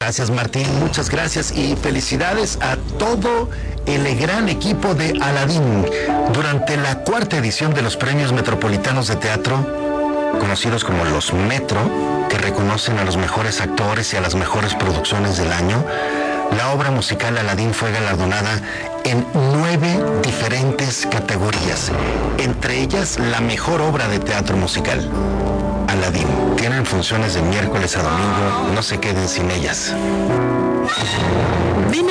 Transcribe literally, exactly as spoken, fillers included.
Gracias, Martín, muchas gracias y felicidades a todo el gran equipo de Aladín. Durante la cuarta edición de los Premios Metropolitanos de Teatro, conocidos como los Metro, que reconocen a los mejores actores y a las mejores producciones del año, la obra musical Aladín fue galardonada en nueve diferentes categorías, entre ellas la mejor obra de teatro musical. Aladín, tienen funciones de miércoles a domingo, no se queden sin ellas.